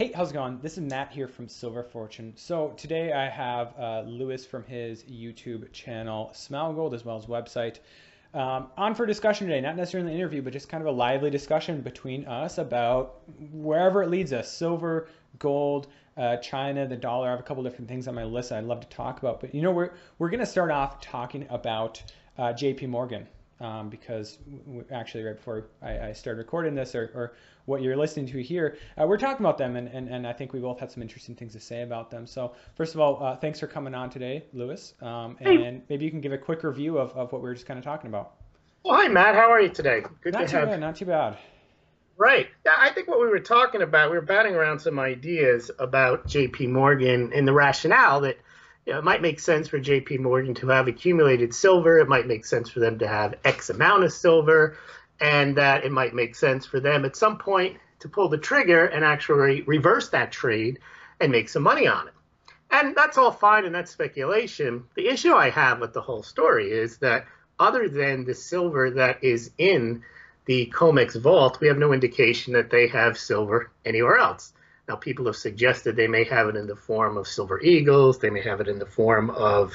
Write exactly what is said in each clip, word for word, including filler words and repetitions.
Hey, how's it going? This is Matt here from Silver Fortune. So today I have uh, Lewis from his YouTube channel, Smilegold, as well as website, um, on for discussion today. Not necessarily an interview, but just kind of a lively discussion between us about wherever it leads us: silver, gold, uh, China, the dollar. I have a couple different things on my list I'd love to talk about. But you know, we're we're going to start off talking about uh, J P Morgan. Um, because w- actually right before I, I started recording this, or, or what you're listening to here, uh, we're talking about them, and, and, and I think we both had some interesting things to say about them. So first of all, uh, thanks for coming on today, Lewis, um, Hey, and maybe you can give a quick review of, of what we were just kind of talking about. well, hi Matt. How are you today? Good Not to too have. bad, not too bad. Right. Yeah, I think what we were talking about, we were batting around some ideas about J P Morgan and the rationale that you know, it might make sense for J P Morgan to have accumulated silver. It might make sense for them to have X amount of silver, and that it might make sense for them at some point to pull the trigger and actually reverse that trade and make some money on it. And that's all fine and that's speculation. The issue I have with the whole story is that other than the silver that is in the COMEX vault, we have no indication that they have silver anywhere else. Now, people have suggested they may have it in the form of silver eagles, they may have it in the form of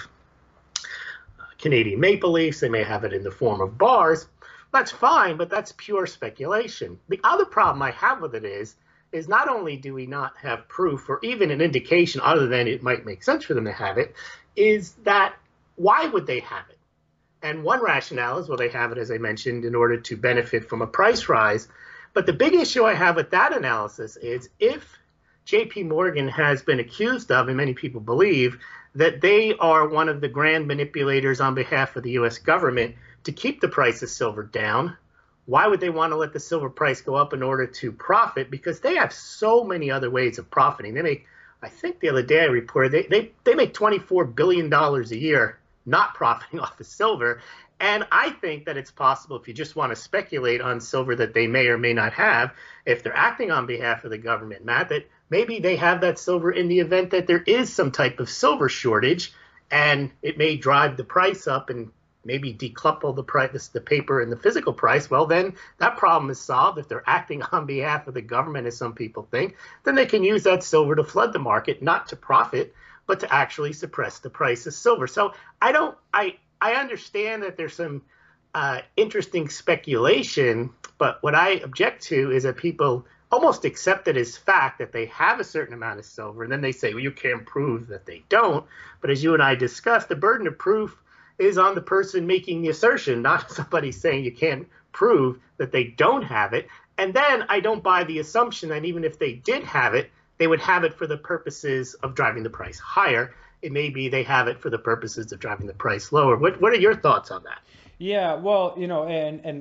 Canadian maple leafs, they may have it in the form of bars. That's fine, but that's pure speculation. The other problem I have with it is, is not only do we not have proof or even an indication other than it might make sense for them to have it, is that why would they have it? And one rationale is, well, they have it, as I mentioned, in order to benefit from a price rise. But the big issue I have with that analysis is if J P Morgan has been accused of, and many people believe, that they are one of the grand manipulators on behalf of the U S government to keep the price of silver down, why would they want to let the silver price go up in order to profit? Because they have so many other ways of profiting. They make, I think the other day I reported, they, they, they make twenty-four billion dollars a year not profiting off of silver. And I think that it's possible, if you just want to speculate on silver that they may or may not have, if they're acting on behalf of the government, Matt, that maybe they have that silver in the event that there is some type of silver shortage, and it may drive the price up and maybe decouple the price, the paper and the physical price. Well, then that problem is solved. If they're acting on behalf of the government, as some people think, then they can use that silver to flood the market, not to profit, but to actually suppress the price of silver. So I don't, I, I understand that there's some uh, interesting speculation, but what I object to is that people almost accept it as fact that they have a certain amount of silver, and then they say, well, you can't prove that they don't. But as you and I discussed, the burden of proof is on the person making the assertion, not somebody saying you can't prove that they don't have it. And then I don't buy the assumption that even if they did have it, they would have it for the purposes of driving the price higher. It may be they have it for the purposes of driving the price lower. What what are your thoughts on that? Yeah, well, you know, and and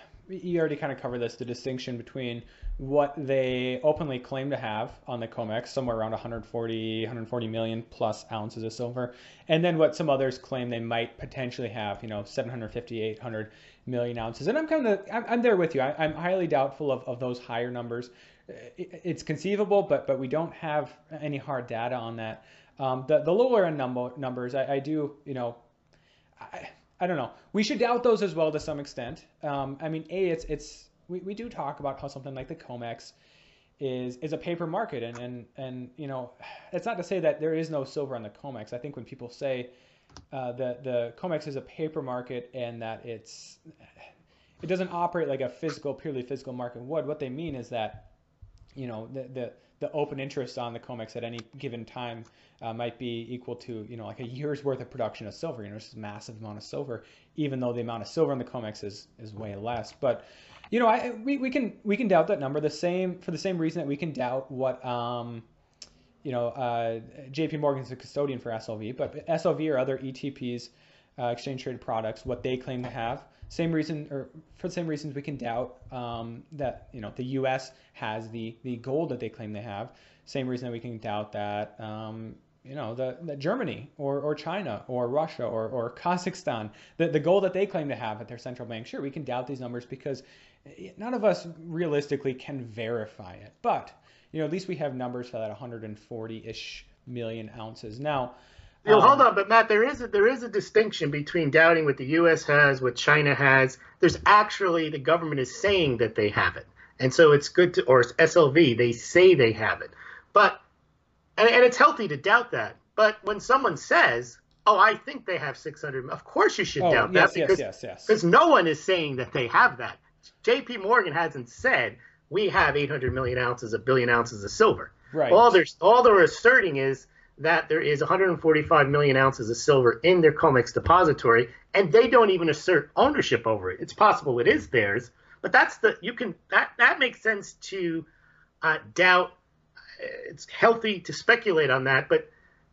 you already kind of covered this, the distinction between what they openly claim to have on the COMEX, somewhere around one hundred forty, one hundred forty million plus ounces of silver, and then what some others claim they might potentially have, you know, seven hundred fifty, eight hundred million ounces. And I'm kind of, I'm, I'm there with you. I, I'm highly doubtful of, of those higher numbers. It, it's conceivable, but but we don't have any hard data on that. Um, the the lower end number, numbers, I, I do, you know, I, I don't know. We should doubt those as well to some extent. Um, I mean, a it's it's we, we do talk about how something like the COMEX is is a paper market, and and and you know, it's not to say that there is no silver on the COMEX. I think when people say uh, that the COMEX is a paper market and that it's it doesn't operate like a physical, purely physical market would, what they mean is that you know the the the open interest on the COMEX at any given time uh, might be equal to, you know, like a year's worth of production of silver. You know, it's a massive amount of silver, even though the amount of silver in the COMEX is is way less. But, you know, I we, we can we can doubt that number the same for the same reason that we can doubt what um you know uh, J P Morgan's a custodian for S L V, but S L V or other E T Ps, uh, exchange traded products, what they claim to have. Same reason, or for the same reasons, we can doubt um, that you know the U S has the the gold that they claim they have. Same reason that we can doubt that um, you know the, the Germany or or China or Russia or or Kazakhstan, the the gold that they claim to have at their central bank. Sure, we can doubt these numbers because none of us realistically can verify it. But you know, at least we have numbers for that one hundred forty-ish million ounces. Now, You know, hold um, on, but Matt, there is a, there is a distinction between doubting what the U S has, what China has. There's actually the government is saying that they have it, and so it's good to, or it's S L V, they say they have it. But and, and it's healthy to doubt that. But when someone says, "Oh, I think they have six hundred," of course you should Oh, doubt yes, that yes, because yes, yes. because no one is saying that they have that. J P Morgan hasn't said we have eight hundred million ounces, a billion ounces of silver. Right. All they're all they're asserting is that there is one hundred forty-five million ounces of silver in their COMEX depository, and they don't even assert ownership over it. It's possible it is theirs, but that's the you can that that makes sense to uh, doubt. It's healthy to speculate on that, but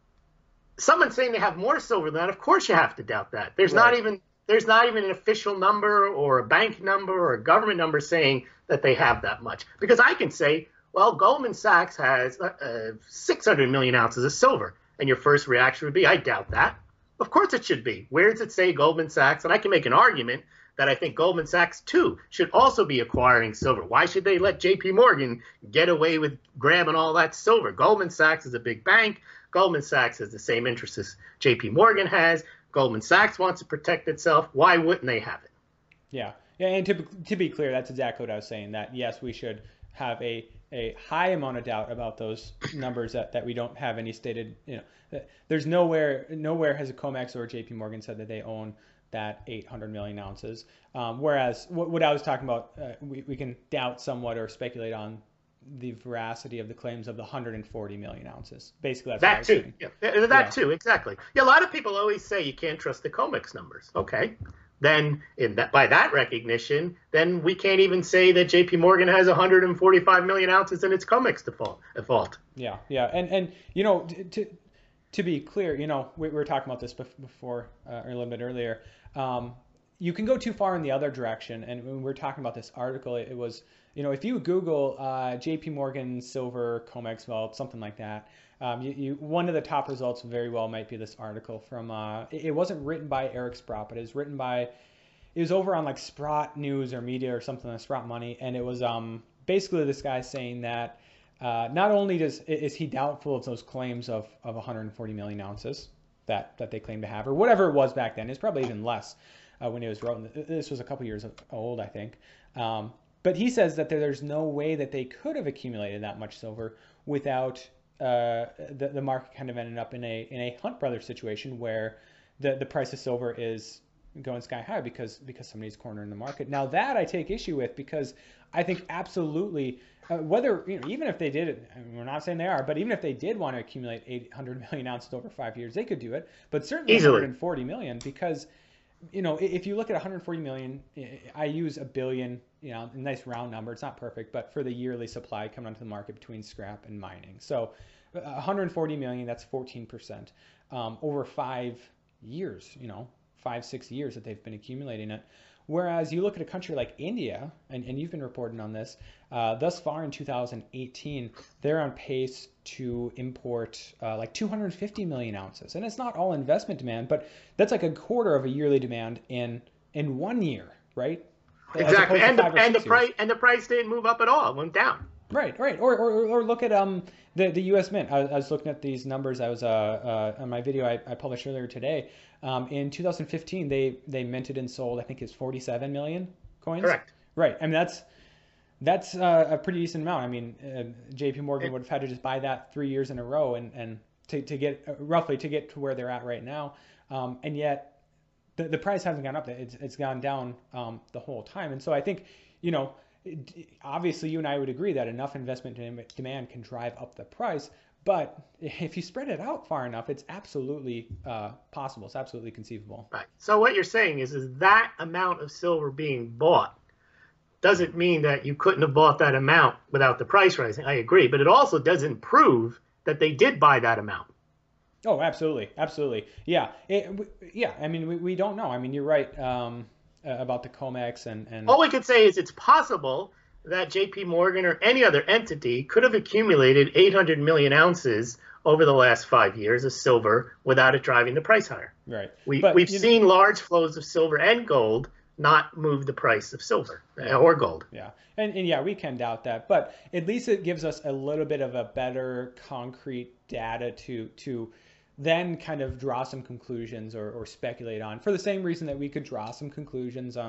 someone saying they have more silver than that, of course you have to doubt that. There's Right. not even there's not even an official number or a bank number or a government number saying that they have that much. Because I can say, well, Goldman Sachs has uh, six hundred million ounces of silver, and your first reaction would be, I doubt that. Of course it should be. Where does it say Goldman Sachs? And I can make an argument that I think Goldman Sachs, too, should also be acquiring silver. Why should they let J P Morgan get away with grabbing all that silver? Goldman Sachs is a big bank. Goldman Sachs has the same interests as J P Morgan has. Goldman Sachs wants to protect itself. Why wouldn't they have it? Yeah. Yeah, and to, to be clear, that's exactly what I was saying, that yes, we should have a, a high amount of doubt about those numbers that, that we don't have any stated, you know, there's nowhere, nowhere has a COMEX or J P Morgan said that they own that eight hundred million ounces. Um, whereas what, what I was talking about, uh, we, we can doubt somewhat or speculate on the veracity of the claims of the one hundred forty million ounces. Basically, that's that too. Yeah, that yeah. too, exactly. Yeah, a lot of people always say you can't trust the COMEX numbers. Okay, then in that by that recognition, then we can't even say that J P Morgan has one hundred forty-five million ounces in its COMEX default. default. Yeah, yeah, and and you know to to be clear, you know we, we were talking about this before uh, or a little bit earlier. Um, you can go too far in the other direction, and when we were talking about this article, it, it was. You know, if you Google uh, J P Morgan silver COMEX vault, something like that, um, you, you, one of the top results very well might be this article from. Uh, it, it wasn't written by Eric Sprott, but it was written by. It was over on like Sprott News or Media or something like Sprott Money, and it was um, basically this guy saying that uh, not only does is he doubtful of those claims of of one hundred forty million ounces that that they claim to have, or whatever it was back then. It's probably even less uh, when it was written. This was a couple years old, I think. Um, But he says that there's no way that they could have accumulated that much silver without uh, the, the market kind of ended up in a in a Hunt Brothers situation where the, the price of silver is going sky high because because somebody's cornering the market. Now that I take issue with because I think absolutely uh, whether you know even if they did it, I mean, we're not saying they are, but even if they did want to accumulate eight hundred million ounces over five years, they could do it. But certainly Easily. one hundred forty million because. You know, if you look at one hundred forty million, I use a billion, you know, a nice round number. It's not perfect, but for the yearly supply coming onto the market between scrap and mining. So one hundred forty million, that's fourteen percent um, over five years, you know, five, six years that they've been accumulating it. Whereas you look at a country like India, and, and you've been reporting on this, uh, thus far in two thousand eighteen, they're on pace to import uh, like two hundred fifty million ounces. And it's not all investment demand, but that's like a quarter of a yearly demand in in one year, right? Exactly. And the, and the price and the price didn't move up at all. It went down. Right, right. Or, or, or look at um the, the U S Mint. I, I was looking at these numbers. I was uh, uh on my video I, I published earlier today. Um, in two thousand fifteen, they they minted and sold I think it's forty-seven million coins. Correct. Right. I mean that's that's uh, a pretty decent amount. I mean uh, J P Morgan it, would have had to just buy that three years in a row and and to to get uh, roughly to get to where they're at right now. Um, and yet the the price hasn't gone up. It's it's gone down um the whole time. And so I think you know. Obviously, you and I would agree that enough investment demand can drive up the price, but if you spread it out far enough, it's absolutely uh, possible. It's absolutely conceivable. Right. So what you're saying is, is that amount of silver being bought doesn't mean that you couldn't have bought that amount without the price rising. I agree, but it also doesn't prove that they did buy that amount. Oh, absolutely, absolutely, yeah, it, yeah. I mean, we, we don't know. I mean, you're right. Um, Uh, about the COMEX and, and all we could say is it's possible that J P Morgan or any other entity could have accumulated eight hundred million ounces over the last five years of silver without it driving the price higher. Right. We, but, we've know, seen large flows of silver and gold not move the price of silver yeah, or gold. Yeah. And, and yeah, we can doubt that, but at least it gives us a little bit of a better concrete data to to then kind of draw some conclusions or, or speculate on for the same reason that we could draw some conclusions on,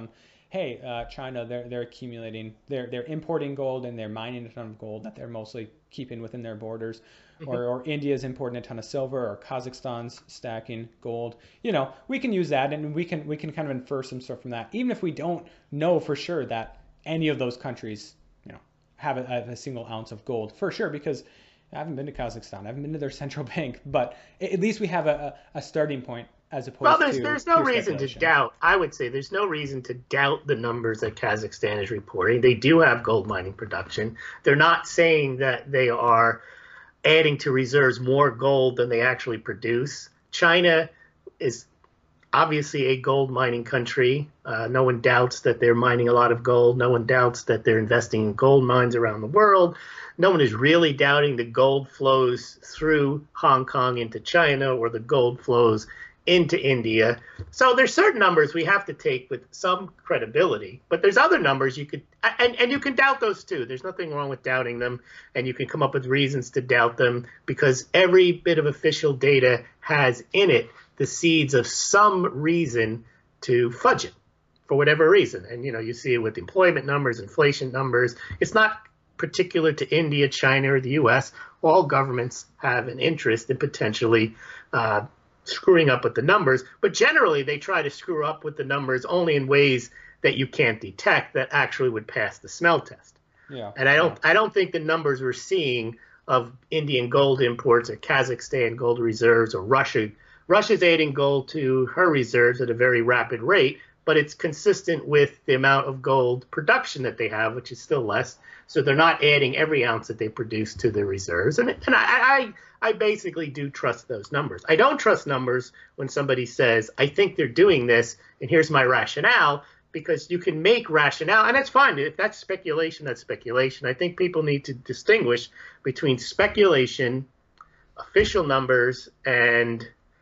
hey, uh, China, they're they're accumulating, they're they're importing gold and they're mining a ton of gold that they're mostly keeping within their borders, or or India's importing a ton of silver, or Kazakhstan's stacking gold. You know, we can use that, and we can we can kind of infer some stuff from that, even if we don't know for sure that any of those countries, you know, have a, have a single ounce of gold for sure, because I haven't been to Kazakhstan, I haven't been to their central bank, but at least we have a, a starting point as opposed Well, there's to there's no pure reason to speculation. doubt. I would say there's no reason to doubt the numbers that Kazakhstan is reporting. They do have gold mining production. They're not saying that they are adding to reserves more gold than they actually produce. China is obviously a gold mining country. Uh, no one doubts that they're mining a lot of gold. No one doubts that they're investing in gold mines around the world. No one is really doubting the gold flows through Hong Kong into China, or the gold flows into India. So there's certain numbers we have to take with some credibility, but there's other numbers you could, and, and you can doubt those too. There's nothing wrong with doubting them, and you can come up with reasons to doubt them, because every bit of official data has in it the seeds of some reason to fudge it for whatever reason. And, you know, you see it with employment numbers, inflation numbers. It's not particular to India, China, or the U S. All governments have an interest in potentially uh, screwing up with the numbers, but generally they try to screw up with the numbers only in ways that you can't detect that actually would pass the smell test. Yeah. And I don't I don't think the numbers we're seeing of Indian gold imports, or Kazakhstan gold reserves, or Russia Russia's adding gold to her reserves at a very rapid rate, but it's consistent with the amount of gold production that they have, which is still less. So they're not adding every ounce that they produce to their reserves. And, and I, I, I basically do trust those numbers. I don't trust numbers when somebody says, I think they're doing this, and here's my rationale, because you can make rationale, and that's fine. If that's speculation, that's speculation. I think people need to distinguish between speculation, official numbers, and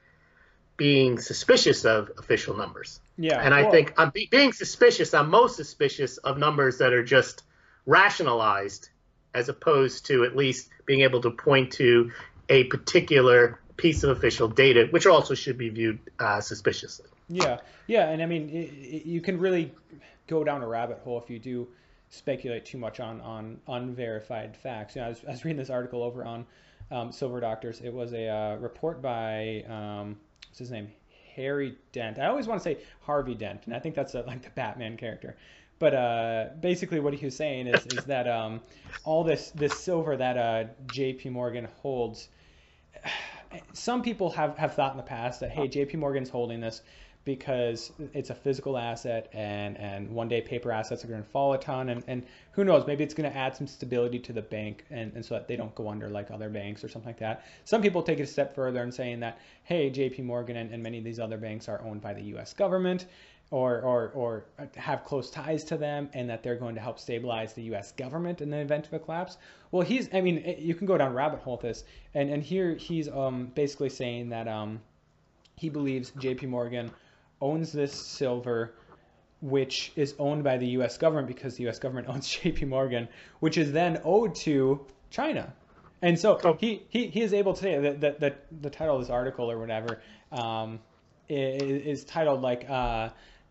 being suspicious of official numbers. Yeah. And I well, think I'm be, being suspicious, I'm most suspicious of numbers that are just rationalized, as opposed to at least being able to point to a particular piece of official data, which also should be viewed uh, suspiciously. Yeah, yeah, and I mean, it, it, you can really go down a rabbit hole if you do speculate too much on on unverified facts. You know, I was, I was reading this article over on um, Silver Doctors. It was a uh, report by um, what's his name, Harry Dent. I always want to say Harvey Dent, and I think that's a, like the Batman character. But uh, basically, what he was saying is is that um, all this this silver that uh, J P Morgan holds. Some people have, have thought in the past that, hey, J P Morgan's holding this because it's a physical asset, and, and one day paper assets are going to fall a ton, and, and who knows, maybe it's going to add some stability to the bank, and, and so that they don't go under like other banks or something like that. Some people take it a step further and saying that, hey, J P Morgan and, and many of these other banks are owned by the U S government, or, or, or have close ties to them, and that they're going to help stabilize the U S government in the event of a collapse. Well, he's, I mean, you can go down a rabbit hole with this, and, and here he's um, basically saying that um, he believes J P Morgan owns this silver, which is owned by the U S government because the U S government owns J P Morgan, which is then owed to China. And so Oh. he, he, he is able to say that, that, that the title of this article or whatever um, is, is titled like uh,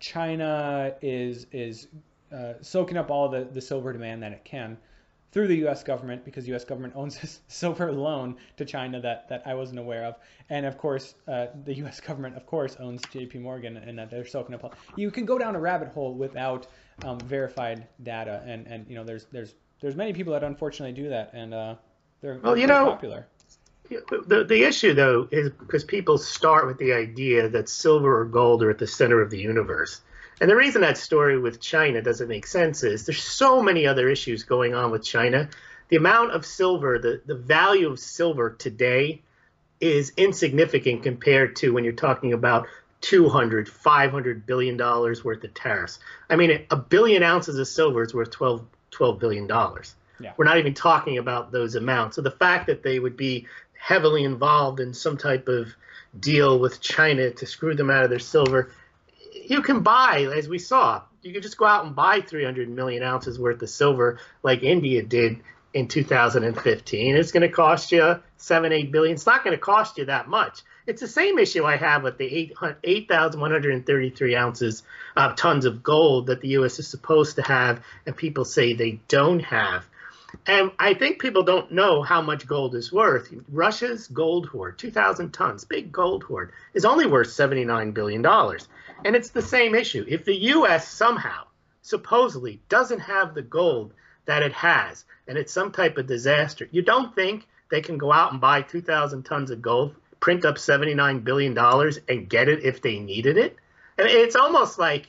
China is is uh, soaking up all the, the silver demand that it can through the U S government, because the U S government owns this silver loan to China that, that I wasn't aware of. And of course, uh, the U S government, of course, owns J P Morgan, and that they're soaking up. You can go down a rabbit hole without um, verified data. And, and, you know, there's there's there's many people that unfortunately do that, and uh, they're, Well, they're you know, popular. The, the issue, though, is because people start with the idea that silver or gold are at the center of the universe. And the reason that story with China doesn't make sense is there's so many other issues going on with China. The amount of silver, the, the value of silver today is insignificant compared to when you're talking about two hundred, five hundred billion dollars worth of tariffs. I mean, a billion ounces of silver is worth twelve, twelve billion dollars. Yeah. We're not even talking about those amounts. So the fact that they would be heavily involved in some type of deal with China to screw them out of their silver, you can buy, as we saw, you can just go out and buy three hundred million ounces worth of silver like India did in two thousand fifteen. It's going to cost you seven, eight billion. It's not going to cost you that much. It's the same issue I have with the eight thousand one hundred thirty-three ounces uh, tons of gold that the U S is supposed to have, and people say they don't have. And I think people don't know how much gold is worth. Russia's gold hoard, two thousand tons, big gold hoard, is only worth seventy-nine billion dollars. And it's the same issue. If the U S somehow, supposedly, doesn't have the gold that it has, and it's some type of disaster, you don't think they can go out and buy two thousand tons of gold, print up seventy-nine billion dollars, and get it if they needed it? I mean, it's almost like,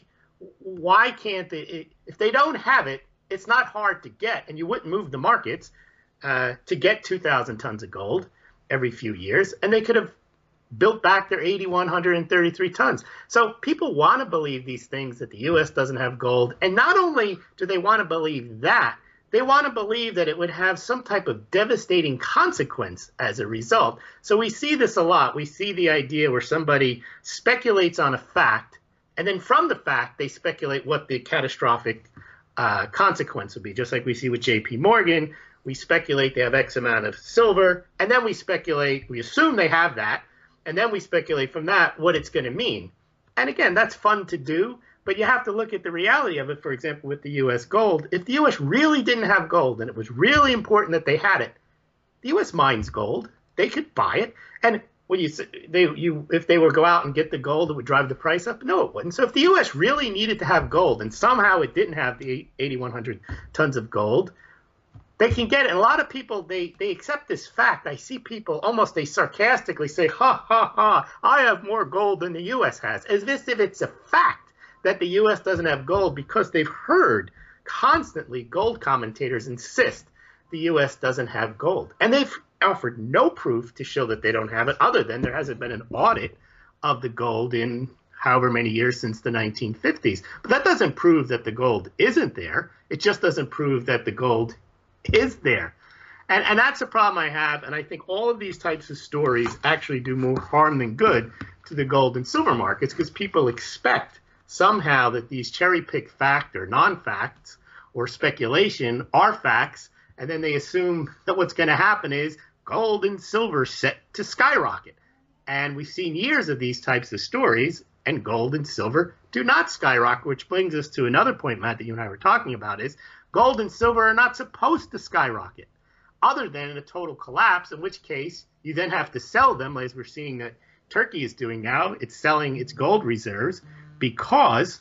why can't they? If they don't have it, it's not hard to get, and you wouldn't move the markets uh, to get two thousand tons of gold every few years, and they could have built back their eight thousand one hundred thirty-three tons. So people want to believe these things, that the U S doesn't have gold, and not only do they want to believe that, they want to believe that it would have some type of devastating consequence as a result. So we see this a lot. We see the idea where somebody speculates on a fact, and then from the fact, they speculate what the catastrophic uh, consequence would be. Just like we see with J P Morgan, we speculate they have X amount of silver, and then we speculate, we assume they have that, and then we speculate from that what it's going to mean. And again, that's fun to do, but you have to look at the reality of it. For example, with the U S gold, if the U S really didn't have gold and it was really important that they had it, the U S mines gold. They could buy it. And when you they you if they were go out and get the gold, it would drive the price up. No, it wouldn't. So if the U S really needed to have gold and somehow it didn't have the eight thousand one hundred tons of gold, they can get it. And a lot of people, they, they accept this fact. I see people almost, they sarcastically say, ha, ha, ha, I have more gold than the U S has, as if it's a fact that the U S doesn't have gold, because they've heard constantly gold commentators insist the U S doesn't have gold. And they've offered no proof to show that they don't have it, other than there hasn't been an audit of the gold in however many years since the nineteen fifties. But that doesn't prove that the gold isn't there. It just doesn't prove that the gold is there. And, and that's a problem I have. And I think all of these types of stories actually do more harm than good to the gold and silver markets, because people expect somehow that these cherry-picked fact or non-facts or speculation are facts, and then they assume that what's going to happen is gold and silver set to skyrocket. And we've seen years of these types of stories, and gold and silver do not skyrocket, which brings us to another point, Matt, that you and I were talking about, is gold and silver are not supposed to skyrocket, other than in a total collapse, in which case you then have to sell them, as we're seeing that Turkey is doing now. It's selling its gold reserves because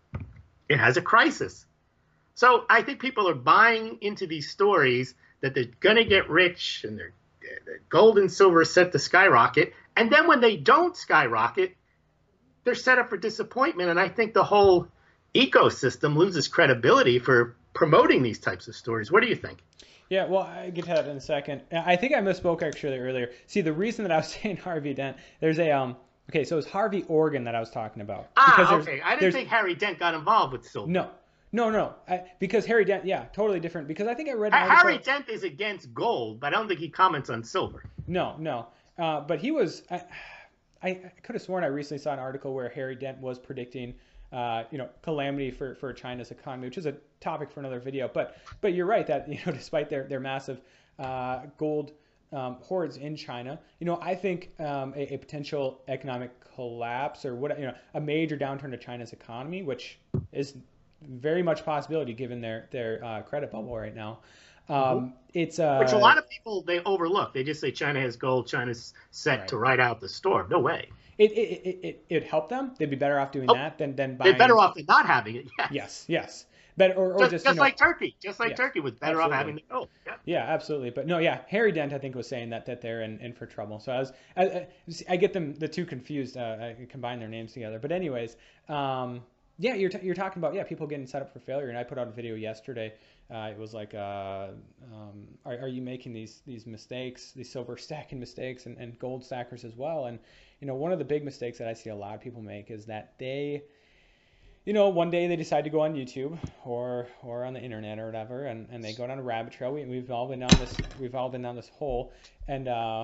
it has a crisis. So I think people are buying into these stories that they're going to get rich and their gold and silver is set to skyrocket. And then when they don't skyrocket, they're set up for disappointment. And I think the whole ecosystem loses credibility for promoting these types of stories. What do you think? Yeah, well, I get to that in a second. I think I misspoke actually earlier. See, the reason that I was saying Harvey Dent, there's a um. Okay, so it was Harvey Organ that I was talking about. Ah, okay. I didn't think Harry Dent got involved with silver. No, no, no. I, because Harry Dent, yeah, totally different. Because I think I read. An Harry Dent is against gold, but I don't think he comments on silver. No, no. Uh, but he was. I, I could have sworn I recently saw an article where Harry Dent was predicting. Uh, you know, calamity for, for China's economy, which is a topic for another video. But but you're right that, you know, despite their their massive uh, gold um, hoards in China, you know, I think um, a, a potential economic collapse or what, you know, a major downturn to China's economy, which is very much a possibility given their their uh, credit bubble right now. Um, mm-hmm. It's uh, which a lot of people, they overlook. They just say China has gold, China's set right. to ride out the storm. No way. It it it it it'd help them. They'd be better off doing oh, that than than buying. They're better off than not having it. Yes, yes, yes. But or, or just, just, just you know, like Turkey, just like yeah, Turkey was better absolutely. off having the gold. Yeah. yeah, absolutely. But no, yeah, Harry Dent I think was saying that that they're in, in for trouble. So I was I, I, I get them the two confused. Uh, I combine their names together. But anyways, um, yeah, you're t- you're talking about yeah people getting set up for failure. And I put out a video yesterday. Uh, it was like, uh, um, are, are you making these these mistakes, these silver stacking mistakes, and, and gold stackers as well? And you know, one of the big mistakes that I see a lot of people make is that they, you know, one day they decide to go on YouTube or or on the internet or whatever, and, and they go down a rabbit trail. We, we've all been down this we've all been down this hole, and uh,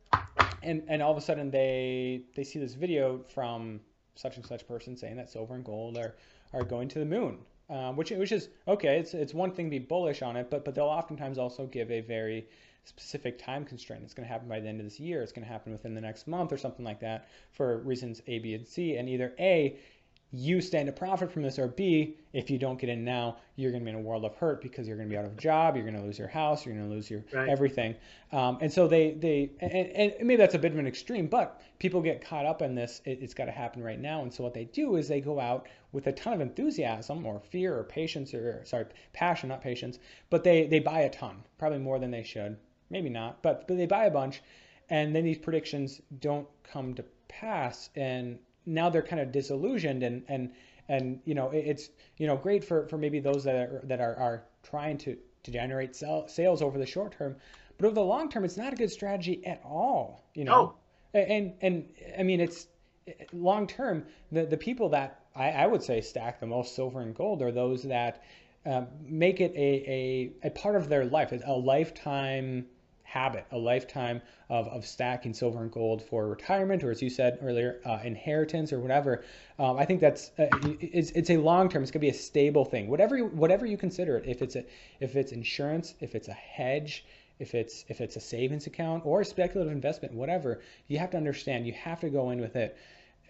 and and all of a sudden they they see this video from such and such person saying that silver and gold are are going to the moon. Um, which which is okay. It's it's one thing to be bullish on it, but but they'll oftentimes also give a very specific time constraint. It's going to happen by the end of this year. It's going to happen within the next month or something like that for reasons A, B, and C. And either A, you stand to profit from this, or B, if you don't get in now, you're going to be in a world of hurt because you're going to be out of a job, you're going to lose your house, you're going to lose your Right. everything. Um, and so they, they and, and maybe that's a bit of an extreme, but people get caught up in this. It, it's got to happen right now. And so what they do is they go out with a ton of enthusiasm or fear or patience or, sorry, passion, not patience, but they, they buy a ton, probably more than they should. Maybe not, but, but they buy a bunch. And then these predictions don't come to pass. And now they're kind of disillusioned, and and and you know it's you know great for for maybe those that are that are, are trying to to generate sell, sales over the short term, but over the long term it's not a good strategy at all, you know. No. and and I mean it's long term, the the people that I, I would say stack the most silver and gold are those that um, make it a, a a part of their life, a lifetime habit, a lifetime of, of stacking silver and gold for retirement, or as you said earlier, uh, inheritance or whatever. Um, I think that's uh, it's, it's a long term. It's going to be a stable thing. Whatever you, whatever you consider it, if it's a if it's insurance, if it's a hedge, if it's if it's a savings account or a speculative investment, whatever, you have to understand. You have to go in with it.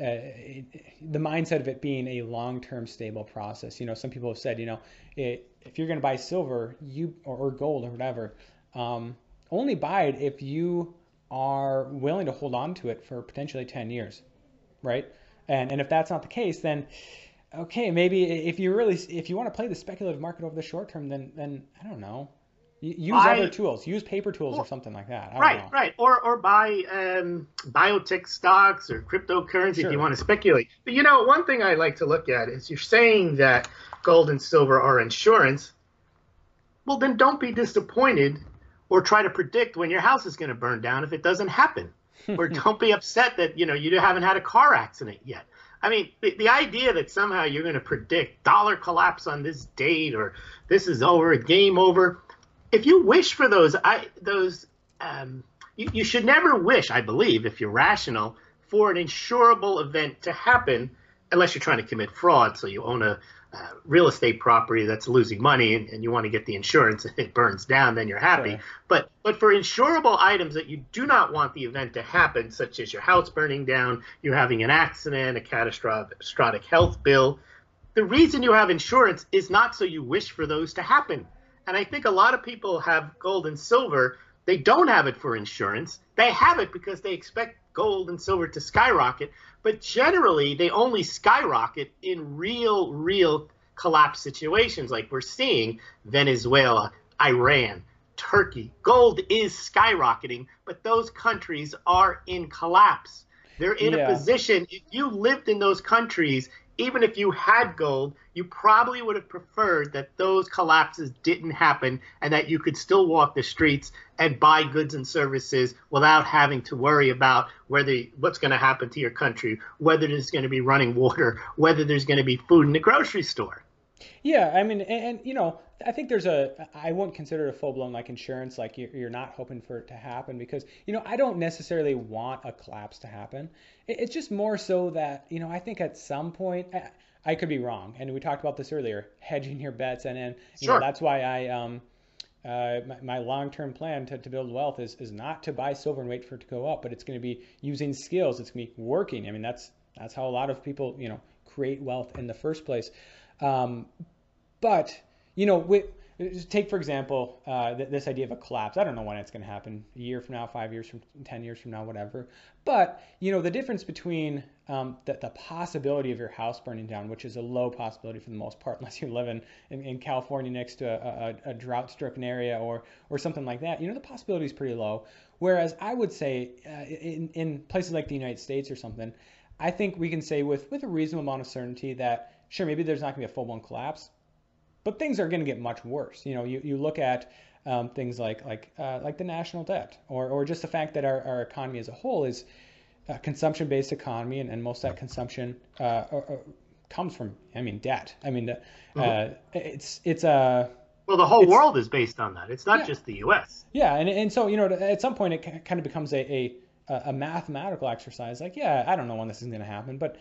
Uh, the mindset of it being a long-term stable process. You know, some people have said, you know, it, if you're going to buy silver, you or, or gold or whatever. Um, Only buy it if you are willing to hold on to it for potentially ten years, right? And and if that's not the case, then okay, maybe if you really if you want to play the speculative market over the short term, then then I don't know, use Buy, other tools, use paper tools or something like that. I don't right, know. right, or or buy um, biotech stocks or cryptocurrency Sure. if you want to speculate. But you know, one thing I like to look at is you're saying that gold and silver are insurance. Well, then don't be disappointed or try to predict when your house is going to burn down if it doesn't happen. Or don't be upset that, you know, you haven't had a car accident yet. I mean, the, the idea that somehow you're going to predict dollar collapse on this date or this is over, game over. If you wish for those, I those um, you, you should never wish, I believe, if you're rational, for an insurable event to happen unless you're trying to commit fraud. So you own a uh, real estate property that's losing money and, and you want to get the insurance and it burns down, then you're happy. Sure. But but for insurable items that you do not want the event to happen, such as your house burning down, you're having an accident, a catastrophic health bill, the reason you have insurance is not so you wish for those to happen. And I think a lot of people have gold and silver. They don't have it for insurance. They have it because they expect gold and silver to skyrocket. But generally, they only skyrocket in real, real collapse situations like we're seeing Venezuela, Iran, Turkey. Gold is skyrocketing, but those countries are in collapse. They're in Yeah. a position, if you lived in those countries, even if you had gold, you probably would have preferred that those collapses didn't happen and that you could still walk the streets and buy goods and services without having to worry about whether what's going to happen to your country, whether there's going to be running water, whether there's going to be food in the grocery store. Yeah, I mean, and, and you know, I think there's a, I wouldn't consider it a full-blown like insurance, like you're, you're not hoping for it to happen because, you know, I don't necessarily want a collapse to happen. It, it's just more so that, you know, I think at some point, I, I could be wrong. And we talked about this earlier, hedging your bets. And then, you Sure. know, that's why I, um, uh, my, my long-term plan to, to build wealth is, is not to buy silver and wait for it to go up, but it's going to be using skills. It's going to be working. I mean, that's, that's how a lot of people, you know, create wealth in the first place. Um, but, you know, we, just take, for example, uh, th- this idea of a collapse. I don't know when it's going to happen, a year from now, five years from ten years from now, whatever. But, you know, the difference between um, the, the possibility of your house burning down, which is a low possibility for the most part, unless you live in, in, in California next to a, a, a drought-stricken area or, or something like that, you know, the possibility is pretty low. Whereas I would say uh, in, in places like the United States or something, I think we can say with, with a reasonable amount of certainty that, sure, maybe there's not going to be a full-blown collapse, but things are going to get much worse. You know, you, you look at um, things like like uh, like the national debt, or or just the fact that our, our economy as a whole is a consumption-based economy, and, and most of that consumption uh, or, or comes from, I mean, debt. I mean, uh, mm-hmm. it's it's a well, the whole world is based on that. It's not yeah. just the U S. Yeah, and and so you know, at some point it kind of becomes a a, a mathematical exercise. Like, yeah, I don't know when this is going to happen, but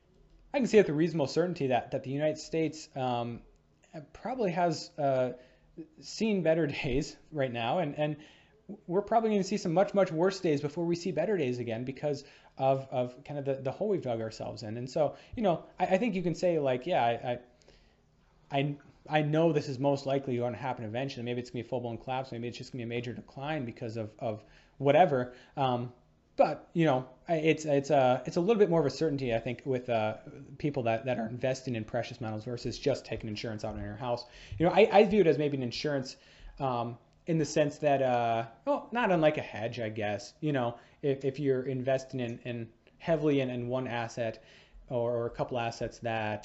I can see with a reasonable certainty that that the United States um, probably has uh, seen better days right now, and and we're probably going to see some much, much worse days before we see better days again because of, of kind of the, the hole we've dug ourselves in. And so, you know, I, I think you can say like, yeah, I, I, I I know this is most likely going to happen eventually. Maybe it's going to be a full-blown collapse. Maybe it's just going to be a major decline because of, of whatever. Um, but you know, it's it's a it's a little bit more of a certainty, I think, with uh, people that, that are investing in precious metals versus just taking insurance out on your house. You know, I, I view it as maybe an insurance um, in the sense that, uh, well, not unlike a hedge, I guess. You know, if, if you're investing in, in heavily in, in one asset or, or a couple assets that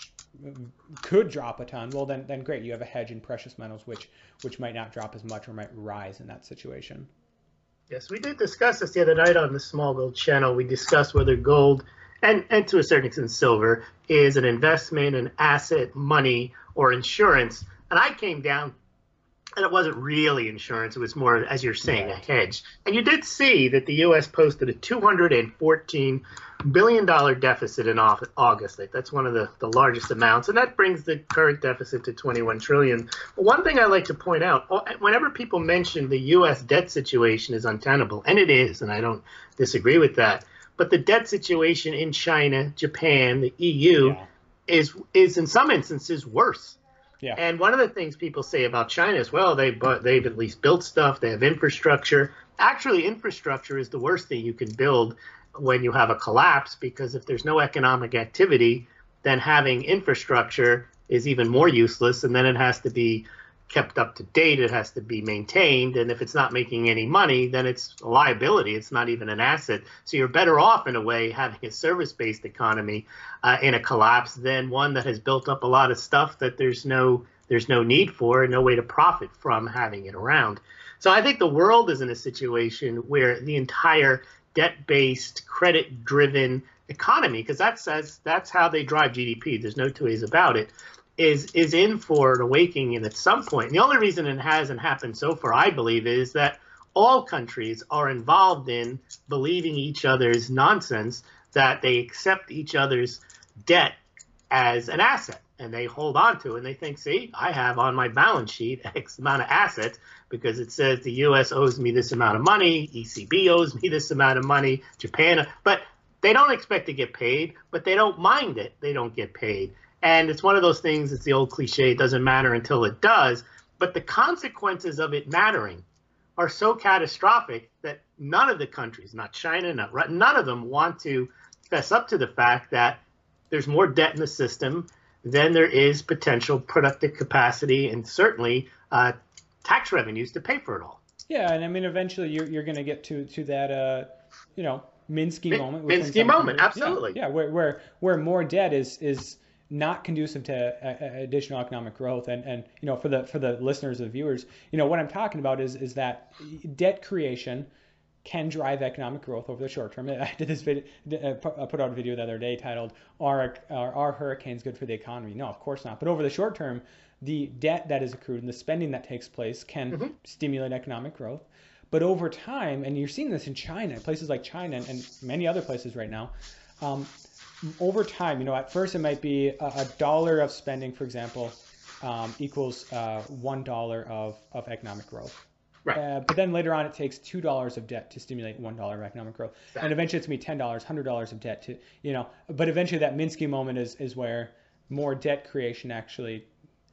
could drop a ton, well then then great, you have a hedge in precious metals which which might not drop as much or might rise in that situation. Yes, we did discuss this the other night on the Small Gold channel. We discussed whether gold and and to a certain extent silver is an investment, an asset, money, or insurance. And I came down and it wasn't really insurance, it was more, as you're saying, right, a hedge. And you did see that the U S posted a two hundred fourteen billion dollars deficit in August. That's one of the, the largest amounts, and that brings the current deficit to twenty-one trillion dollars. But one thing I like to point out, whenever people mention the U S debt situation is untenable, and it is, and I don't disagree with that, but the debt situation in China, Japan, the E U yeah. is is in some instances worse. Yeah. And one of the things people say about China is, well, they but they've at least built stuff, they have infrastructure. Actually, infrastructure is the worst thing you can build when you have a collapse, because if there's no economic activity, then having infrastructure is even more useless, and then it has to be kept up to date, it has to be maintained, and if it's not making any money, then it's a liability, it's not even an asset. So you're better off in a way having a service-based economy uh, in a collapse than one that has built up a lot of stuff that there's no there's no need for and no way to profit from having it around. So I think the world is in a situation where the entire debt-based, credit-driven economy, because that's, that's that's how they drive G D P, there's no two ways about it, is is in for an awakening at some point. And the only reason it hasn't happened so far, I believe, is that all countries are involved in believing each other's nonsense, that they accept each other's debt as an asset, and they hold on to it, and they think, see, I have on my balance sheet X amount of assets because it says the U S owes me this amount of money, E C B owes me this amount of money, Japan, but they don't expect to get paid, but they don't mind it, they don't get paid. And it's one of those things, it's the old cliche, it doesn't matter until it does. But the consequences of it mattering are so catastrophic that none of the countries, not China, not, none of them want to fess up to the fact that there's more debt in the system than there is potential productive capacity and certainly uh, tax revenues to pay for it all. Yeah, and I mean, eventually you're, you're going to get to, to that, uh, you know, Minsky Min- moment. Minsky moment, absolutely. Yeah, yeah, where, where, where more debt is is not conducive to uh, additional economic growth. And, and you know, for the for the listeners and viewers, you know, what I'm talking about is is that debt creation can drive economic growth over the short term. I did this video, I put out a video the other day titled, are, are, are hurricanes good for the economy? No, of course not. But over the short term, the debt that is accrued and the spending that takes place can mm-hmm. stimulate economic growth. But over time, and you're seeing this in China, places like China and, and many other places right now, um, over time, you know, at first it might be a, a dollar of spending, for example, um, equals uh, one dollar of, of economic growth. Right. Uh, but then later on, it takes two dollars of debt to stimulate one dollar of economic growth. Exactly. And eventually it's going to be ten dollars, one hundred dollars of debt to, you know, but eventually that Minsky moment is, is where more debt creation actually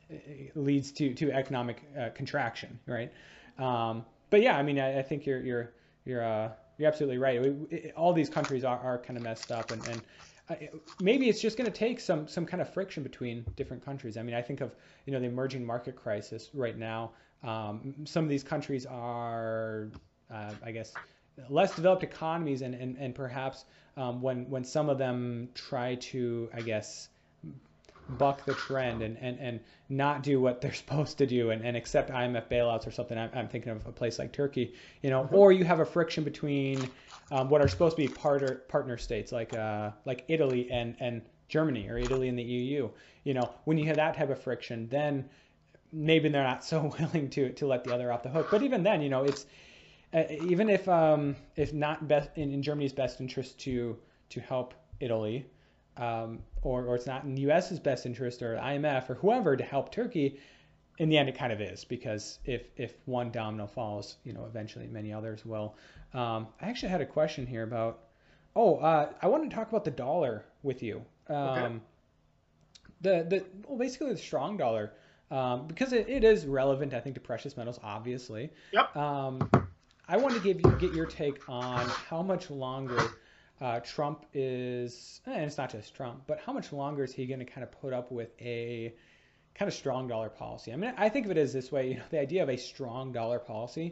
leads to, to economic uh, contraction, right? Um, but yeah, I mean, I, I think you're, you're, you're, uh, you're absolutely right. We, it, all these countries are, are kind of messed up, and, and uh, maybe it's just going to take some, some kind of friction between different countries. I mean, I think of, you know, the emerging market crisis right now. Um, some of these countries are, uh, I guess, less developed economies, and, and, and perhaps um, when when some of them try to, I guess, buck the trend and, and, and not do what they're supposed to do and, and accept I M F bailouts or something. I'm, I'm thinking of a place like Turkey, you know, mm-hmm. or you have a friction between um, what are supposed to be partner partner states like uh, like Italy and, and Germany, or Italy and the E U. You know, when you have that type of friction, then maybe they're not so willing to to let the other off the hook. But even then, you know, it's uh, even if um, if not best in, in Germany's best interest to to help Italy, um, or or it's not in the U S's best interest or I M F or whoever to help Turkey, in the end, it kind of is, because if if one domino falls, you know, eventually many others will. Um, I actually had a question here about. Oh, uh, I wanted to talk about the dollar with you. Okay. Um, the the well, basically the strong dollar, um, because it, it is relevant, I think, to precious metals, obviously. Yep. Um, I want to give you get your take on how much longer uh, Trump is, and it's not just Trump, but how much longer is he going to kind of put up with a kind of strong dollar policy? I mean, I think of it as this way, you know, the idea of a strong dollar policy,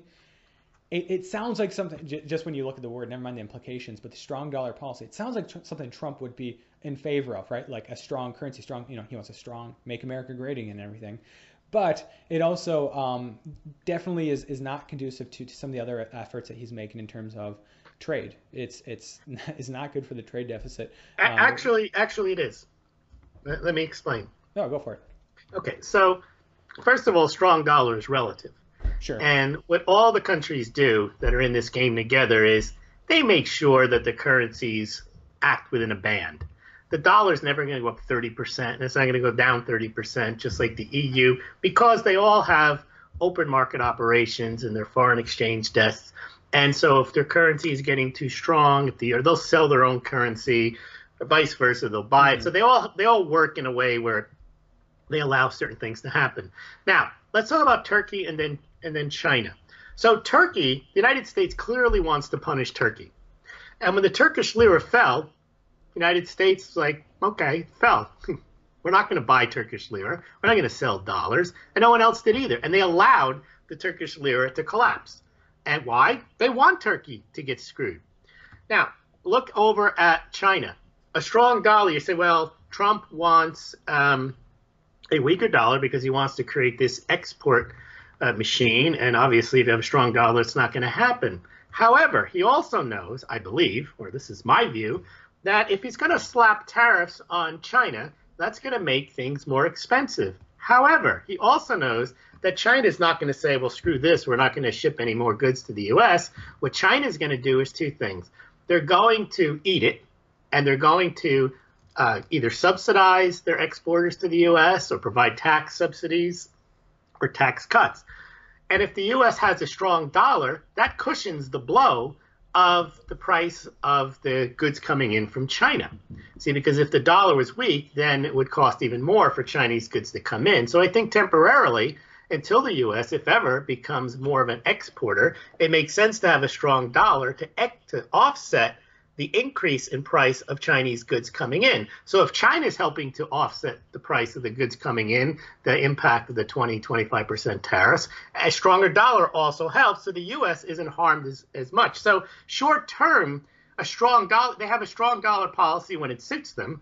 it, it sounds like something, just when you look at the word, never mind the implications, but the strong dollar policy, it sounds like tr- something Trump would be in favor of, right? Like a strong currency, strong, you know, he wants a strong make America great again and everything. But it also um, definitely is, is not conducive to, to some of the other efforts that he's making in terms of trade. It's it's it's not good for the trade deficit. A- Um, actually, actually, it is. Let, let me explain. no, go for it. Okay, so first of all, strong dollar is relative. Sure. And what all the countries do that are in this game together is they make sure that the currencies act within a band. The dollar's never going to go up thirty percent, and it's not going to go down thirty percent, just like the E U, because they all have open market operations and their foreign exchange desks. And so if their currency is getting too strong, if the, or they'll sell their own currency, or vice versa, they'll buy it. Mhm. So they all they all work in a way where they allow certain things to happen. Now, let's talk about Turkey and then and then China. So Turkey, the United States clearly wants to punish Turkey. And when the Turkish lira fell, the United States was like, okay, it fell. We're not going to buy Turkish lira. We're not going to sell dollars. And no one else did either. And they allowed the Turkish lira to collapse. And why? They want Turkey to get screwed. Now, look over at China. A strong dollar, you say, well, Trump wants um, a weaker dollar because he wants to create this export uh, machine. And obviously, if you have a strong dollar, it's not going to happen. However, he also knows, I believe, or this is my view, that if he's going to slap tariffs on China, that's going to make things more expensive. However, he also knows that China is not going to say, well, screw this, we're not going to ship any more goods to the U S. What China is going to do is two things. They're going to eat it, and they're going to uh, either subsidize their exporters to the U S or provide tax subsidies or tax cuts. And if the U S has a strong dollar, that cushions the blow of the price of the goods coming in from China. See, because if the dollar was weak, then it would cost even more for Chinese goods to come in. So I think temporarily, until the U S, if ever, becomes more of an exporter, it makes sense to have a strong dollar to, to offset the increase in price of Chinese goods coming in. So if China is helping to offset the price of the goods coming in, the impact of the twenty, twenty-five percent tariffs, a stronger dollar also helps, so the U S isn't harmed as, as much. So short term, a strong dollar, they have a strong dollar policy when it suits them,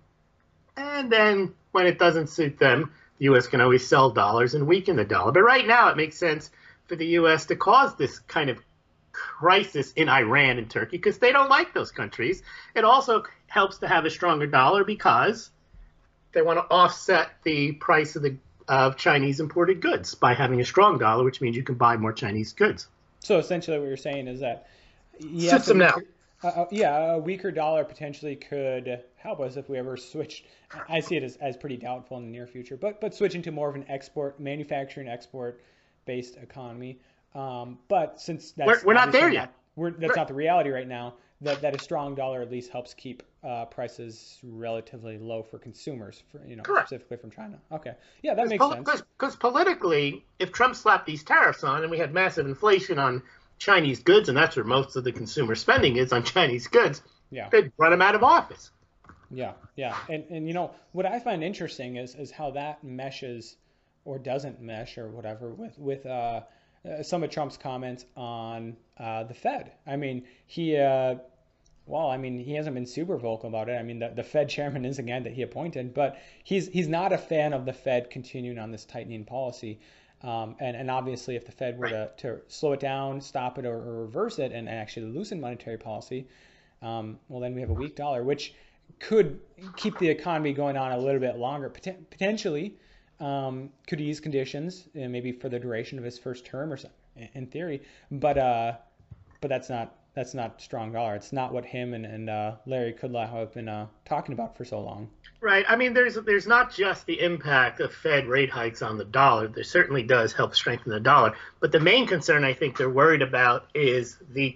and then when it doesn't suit them, the U S can always sell dollars and weaken the dollar. But right now, it makes sense for the U S to cause this kind of crisis in Iran and Turkey because they don't like those countries. It also helps to have a stronger dollar because they want to offset the price of the of Chinese imported goods by having a strong dollar, which means you can buy more Chinese goods. So essentially, what you're saying is that yes, Suits them now. Uh, uh, yeah, a weaker dollar potentially could help us if we ever switch. I see it as, as pretty doubtful in the near future, but but switching to more of an export, manufacturing export based economy. Um, but since that's We're, we're not there obviously yet. not- we're, that's Right. not the reality right now. That that a strong dollar at least helps keep uh, prices relatively low for consumers, for you know Correct. specifically from China. Okay, yeah, that makes sense. Because politically, if Trump slapped these tariffs on and we had massive inflation on Chinese goods, and that's where most of the consumer spending is on Chinese goods, Yeah. they'd run him out of office. Yeah, yeah, and and you know what I find interesting is is how that meshes or doesn't mesh or whatever with with uh, uh, some of Trump's comments on uh, the Fed. I mean, he uh, well, I mean, he hasn't been super vocal about it. I mean, the, the Fed chairman is a guy that he appointed, but he's he's not a fan of the Fed continuing on this tightening policy. Um, and, and obviously, if the Fed were to, to slow it down, stop it, or, or reverse it, and, and actually loosen monetary policy, um, well, then we have a weak dollar, which could keep the economy going on a little bit longer, Poten- potentially um, could ease conditions, uh, maybe for the duration of his first term or something, in theory. But uh, but that's not that's not strong dollar. It's not what him and, and uh, Larry Kudlow have been uh, talking about for so long. Right. I mean, there's there's not just the impact of Fed rate hikes on the dollar. There certainly does help strengthen the dollar. But the main concern I think they're worried about is the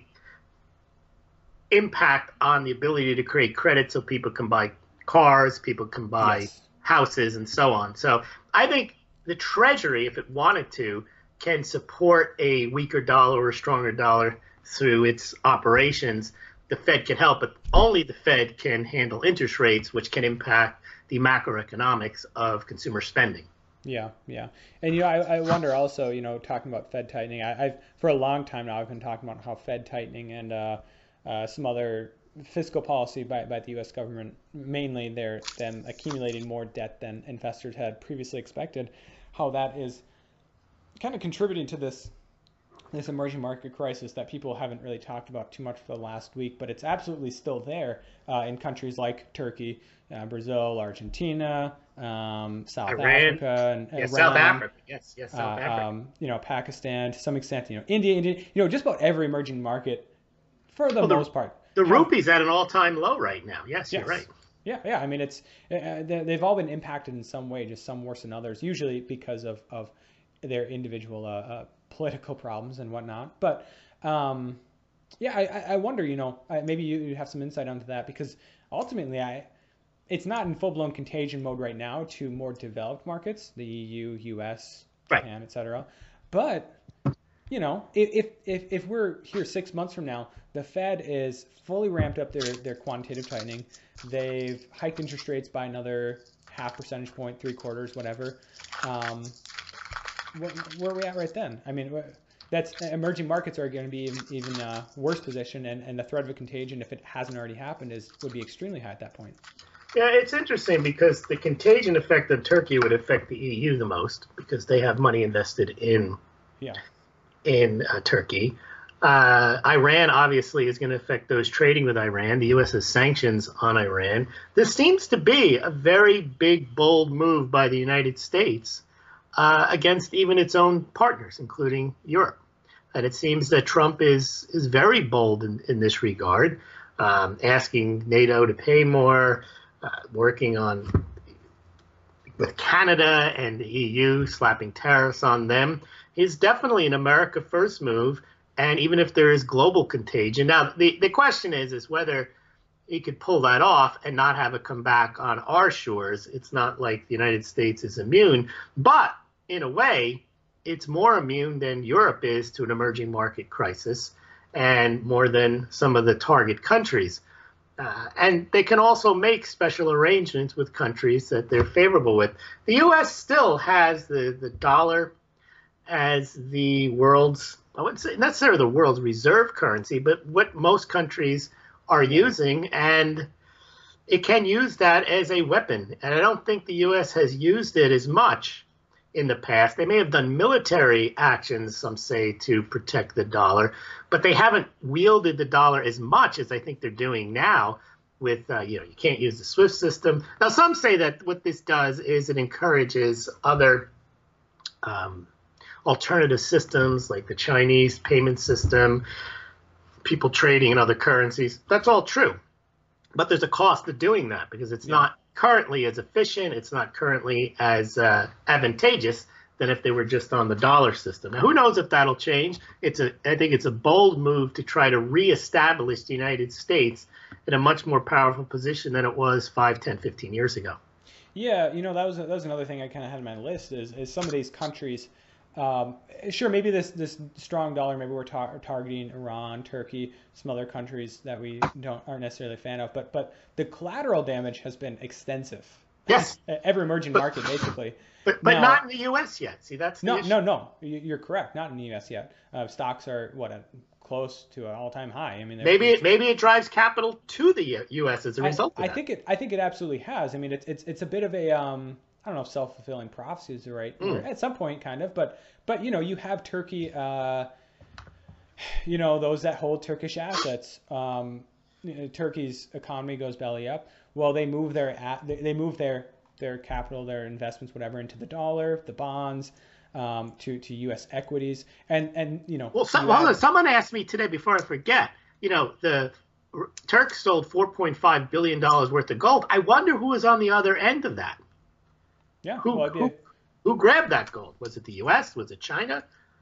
impact on the ability to create credit so people can buy cars, people can buy yes. houses, and so on. So I think the Treasury, if it wanted to, can support a weaker dollar or a stronger dollar through its operations. The Fed can help, but only the Fed can handle interest rates, which can impact the macroeconomics of consumer spending. Yeah, yeah. And, you know, I, I wonder also, you know, talking about Fed tightening, I, I've, for a long time now, I've been talking about how Fed tightening and uh, uh, some other fiscal policy by, by the U S government, mainly they're them accumulating more debt than investors had previously expected, how that is kind of contributing to this this emerging market crisis that people haven't really talked about too much for the last week, but it's absolutely still there uh, in countries like Turkey, uh, Brazil, Argentina, um, South Iran. Africa, and, and yes, Iran, South Africa. Yes, yes, South uh, Africa. Um, you know, Pakistan to some extent. You know, India, India. You know, just about every emerging market, for the, well, the most part. The have, rupee's at an all-time low right now. Yes, yes, you're right. Yeah, yeah. I mean, it's uh, they've all been impacted in some way, just some worse than others. Usually because of of their individual uh, uh, political problems and whatnot. But um, yeah, I, I wonder, you know, maybe you have some insight onto that, because ultimately, I it's not in full-blown contagion mode right now to more developed markets, the E U, U S, Japan, right. et cetera. But you know, if if if we're here six months from now, the Fed is fully ramped up their their quantitative tightening. They've hiked interest rates by another half percentage point, three quarters, whatever. Um, where, where are we at right then? I mean, that's emerging markets are going to be even, even uh, worse position, and, and the threat of a contagion, if it hasn't already happened, is would be extremely high at that point. Yeah, it's interesting because the contagion effect of Turkey would affect the E U the most because they have money invested in yeah. in uh, Turkey. Uh, Iran obviously is going to affect those trading with Iran. The U S has sanctions on Iran. This seems to be a very big, bold move by the United States uh, against even its own partners, including Europe. And it seems that Trump is is very bold in, in this regard, um, asking NATO to pay more, uh, working on with Canada and the E U, slapping tariffs on them. Is definitely an America First move, and even if there is global contagion. Now, the, the question is, is whether he could pull that off and not have it come back on our shores. It's not like the United States is immune, but in a way, it's more immune than Europe is to an emerging market crisis, and more than some of the target countries. Uh, and they can also make special arrangements with countries that they're favorable with. The U S still has the, the dollar as the world's, I wouldn't say necessarily the world's reserve currency, but what most countries are using, and it can use that as a weapon. And I don't think the U S has used it as much in the past. They may have done military actions, some say, to protect the dollar, but they haven't wielded the dollar as much as I think they're doing now with, uh, you know, you can't use the SWIFT system. Now, some say that what this does is it encourages other um, alternative systems like the Chinese payment system, people trading in other currencies. That's all true. But there's a cost to doing that because it's yeah. not currently as efficient. It's not currently as uh, advantageous than if they were just on the dollar system. Now, who knows if that'll change? It's a, I think it's a bold move to try to reestablish the United States in a much more powerful position than it was five, ten, fifteen years ago. Yeah, you know, that was that was another thing I kind of had on my list is, is some of these countries. Um, sure, maybe this, this strong dollar, maybe we're tar- targeting Iran, Turkey, some other countries that we don't aren't necessarily a fan of, but but the collateral damage has been extensive. Yes. Every emerging but, market, basically. But but now, not in the U S yet. See, that's the no, issue. no, no. You're correct. Not in the U S yet. Uh, stocks are what a, close to an all-time high. I mean, maybe it, maybe it drives capital to the U S as a result. I, of that. I think it. I think it absolutely has. I mean, it's it's it's a bit of a um, I don't know if self-fulfilling prophecy is the right word. Mm. At some point, kind of, but but you know, you have Turkey. Uh, you know, those that hold Turkish assets. Um, you know, Turkey's economy goes belly up. Well, they move their at, they, they move their their capital, their investments, whatever, into the dollar, the bonds. um, to to U S equities, and and you know. Well, so, you well add- someone asked me today before I forget. You know, the Turks sold four point five billion dollars worth of gold. I wonder who was on the other end of that. yeah, Who, well, it'd be who, a- who grabbed that gold? Was it the U S? Was it China?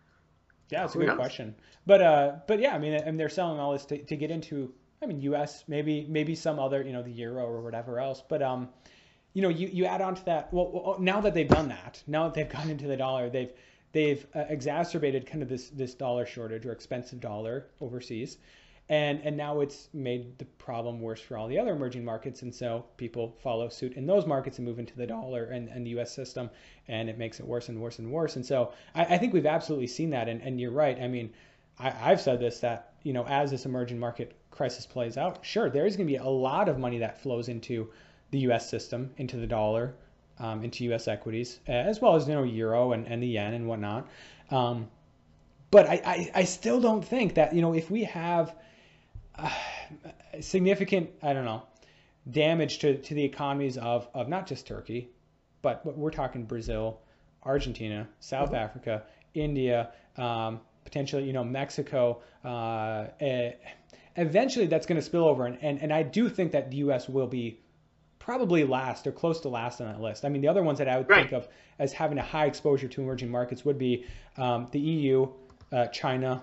Yeah, it's a Who good knows? question. But uh, but yeah, I mean, and they're selling all this to, to get into, I mean, U S, maybe maybe some other, you know, the euro or whatever else. But um, you know, you, you add on to that. Well, well, now that they've done that, now that they've gone into the dollar, they've they've uh, exacerbated kind of this this dollar shortage or expensive dollar overseas. And and now it's made the problem worse for all the other emerging markets, and so people follow suit in those markets and move into the dollar and, and the U S system, and it makes it worse and worse and worse. And so I, I think we've absolutely seen that, and, and you're right. I mean, I, I've said this, that, you know, as this emerging market crisis plays out, sure, there is going to be a lot of money that flows into the U S system, into the dollar, um, into U S equities, as well as, you know, euro and, and the yen and whatnot. Um, but I, I, I still don't think that, you know, if we have uh, significant, I don't know, damage to, to the economies of, of not just Turkey, but, but we're talking Brazil, Argentina, South Mhm. Africa, India, um, potentially, you know, Mexico. Uh, eh, eventually, that's going to spill over, and, and and I do think that the U S will be probably last or close to last on that list. I mean, the other ones that I would Right. think of as having a high exposure to emerging markets would be um, the E U, uh, China,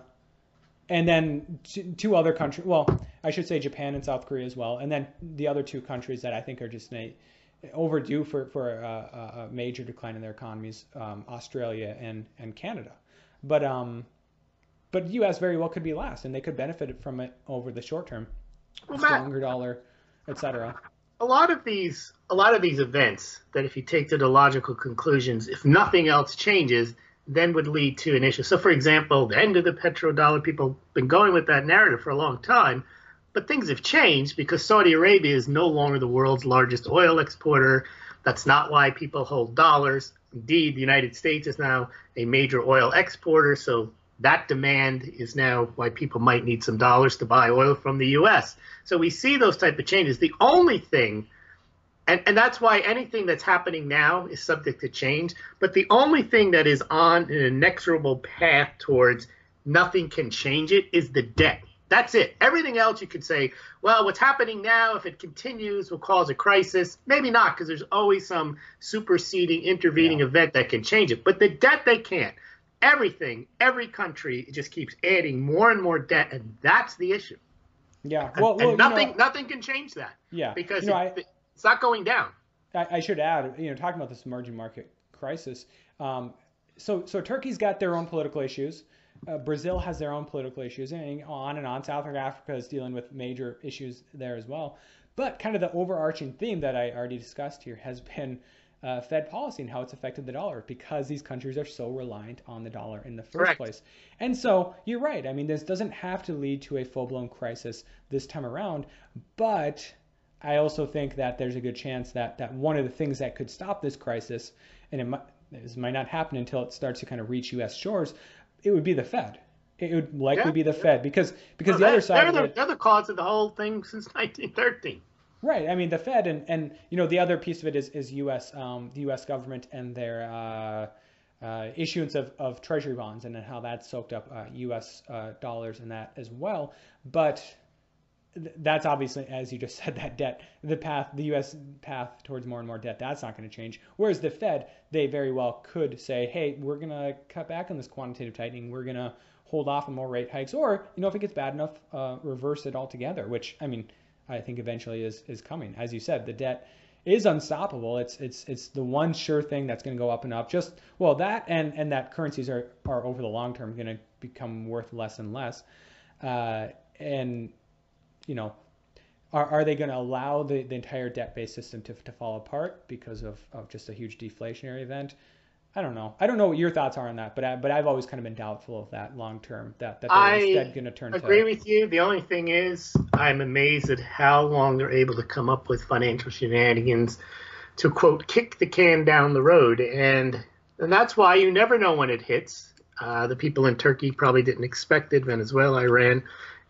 and then t- two other countries. Well, I should say Japan and South Korea as well, and then the other two countries that I think are just na- overdue for for a, a major decline in their economies, um, Australia and and Canada. But um, but U S very well could be last, and they could benefit from it over the short term, Well, Matt, stronger dollar, et cetera. a lot of these a lot of these events that, if you take to the logical conclusions, if nothing else changes, then would lead to an issue. So, for example, the end of the petrodollar, people have been going with that narrative for a long time, but things have changed because Saudi Arabia is no longer the world's largest oil exporter. That's not why people hold dollars. Indeed, the United States is now a major oil exporter, so that demand is now why people might need some dollars to buy oil from the U S. So we see those type of changes. The only thing, and, and that's why anything that's happening now is subject to change, but the only thing that is on an inexorable path towards nothing can change it is the debt. That's it. Everything else you could say, well, what's happening now, if it continues, will cause a crisis. Maybe not, because there's always some superseding, intervening Yeah. event that can change it. But the debt, they can't. Everything, every country just keeps adding more and more debt, and that's the issue. Yeah. And, Well, and well, you nothing, know, nothing can change that yeah. because You know, it, I, it's not going down. I, I should add, you know, talking about this emerging market crisis. Um, so, so Turkey's got their own political issues. Uh, Brazil has their own political issues, and on and on. South Africa is dealing with major issues there as well. But kind of the overarching theme that I already discussed here has been uh, Fed policy and how it's affected the dollar, because these countries are so reliant on the dollar in the first Correct. place. And so you're right. I mean, this doesn't have to lead to a full-blown crisis this time around, but I also think that there's a good chance that that one of the things that could stop this crisis, and it might, this might not happen until it starts to kind of reach U S shores, it would be the Fed. It would likely Yeah. be the Fed, because because Well, the other they're, side of they're, it, the, they're the cause of the whole thing since nineteen thirteen. right? I mean, the Fed, and and you know the other piece of it is is U S um, the U S government and their uh, uh, issuance of, of treasury bonds, and then how that soaked up uh, U S uh, dollars and that as well. But th- that's obviously, as you just said, that debt, the path, the U S path towards more and more debt, that's not going to change. Whereas the Fed, they very well could say, hey, we're going to cut back on this quantitative tightening. We're going to hold off on more rate hikes, or, you know, if it gets bad enough, uh, reverse it altogether, which, I mean, I think eventually is is coming. As you said, the debt is unstoppable. It's it's it's the one sure thing that's going to go up and up. Just, well, that and and that currencies are are over the long term going to become worth less and less. Uh, and you know, are are they going to allow the, the entire debt-based system to to fall apart because of, of just a huge deflationary event? I don't know. I don't know what your thoughts are on that, but I, but I've always kind of been doubtful of that long term. That that they're I instead going to turn agree to. with you. The only thing is, I'm amazed at how long they're able to come up with financial shenanigans to, quote, kick the can down the road. And and that's why you never know when it hits. Uh, the people in Turkey probably didn't expect it. Venezuela, Iran,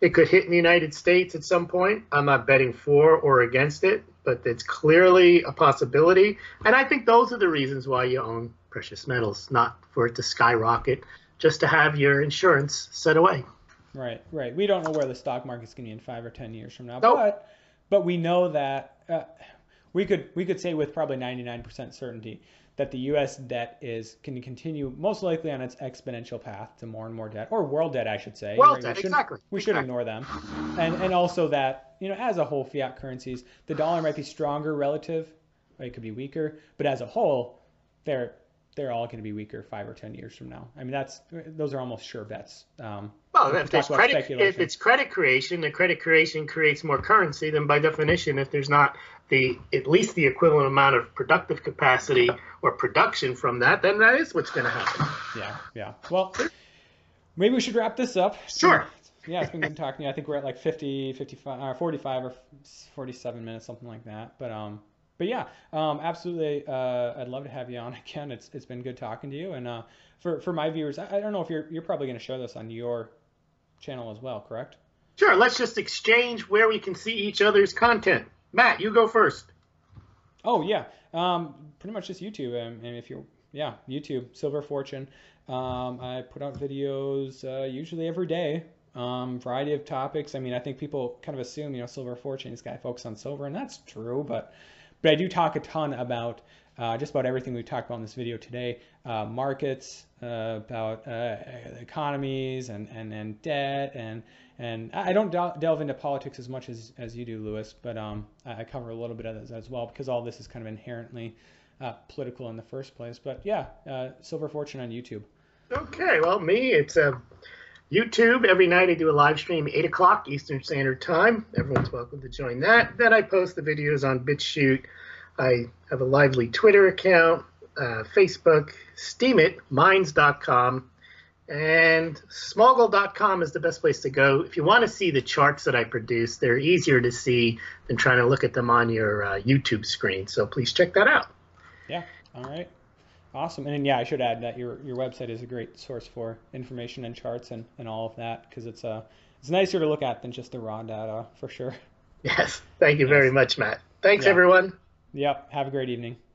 It could hit in the United States at some point. I'm not betting for or against it, but it's clearly a possibility. And I think those are the reasons why you own precious metals, not for it to skyrocket, just to have your insurance set away. Right, right. We don't know where the stock market's going to be in five or ten years from now, Nope. but but we know that uh, we could we could say with probably ninety-nine percent certainty that the U S debt is going to continue most likely on its exponential path to more and more debt, or world debt, I should say. World Right? debt, We shouldn't- exactly. We should Exactly. ignore them, and and also that, you know, as a whole, fiat currencies, the dollar might be stronger relative, or it could be weaker, but as a whole, they're they're all going to be weaker five or ten years from now. I mean, that's those are almost sure bets. Um, Well, we if talk there's about credit, if speculation. it's credit creation, the credit creation creates more currency. Then, by definition, if there's not the at least the equivalent amount of productive capacity or production from that, then that is what's going to happen. Yeah, yeah. Well, maybe we should wrap this up. Sure. Yeah, it's been good talking to you. I think we're at like fifty, fifty-five, or forty-five or forty-seven minutes, something like that. But um, but yeah, um, absolutely. Uh, I'd love to have you on again. It's it's been good talking to you. And uh, for for my viewers, I, I don't know if you're you're probably going to show this on your channel as well, correct? Sure. Let's just exchange where we can see each other's content. Matt, you go first. Oh yeah, um, pretty much just YouTube. Um, and if you're, yeah, YouTube, Silver Fortune. Um, I put out videos uh, usually every day, um, variety of topics. I mean, I think people kind of assume, you know, Silver Fortune, this guy focuses on silver, and that's true. But but I do talk a ton about uh, just about everything we talked about in this video today, uh, markets, uh, about uh, economies, and, and, and debt, and and I don't del- delve into politics as much as, as you do, Lewis, but um, I I cover a little bit of this as well, because all this is kind of inherently uh, political in the first place. But yeah, uh, Silver Fortune on YouTube. Okay. Well, me, it's uh, YouTube. Every night I do a live stream, eight o'clock Eastern Standard Time. Everyone's welcome to join that. Then I post the videos on BitChute. I have a lively Twitter account, uh, Facebook, Steemit, Minds dot com, and Smoggle dot com is the best place to go. If you want to see the charts that I produce, they're easier to see than trying to look at them on your uh, YouTube screen. So please check that out. Yeah. All right. Awesome. And then, yeah, I should add that your your website is a great source for information and charts and, and all of that, because it's uh, it's nicer to look at than just the raw data, for sure. Yes. Thank you very Yes. much, Matt. Thanks, Yeah. everyone. Yep. Have a great evening.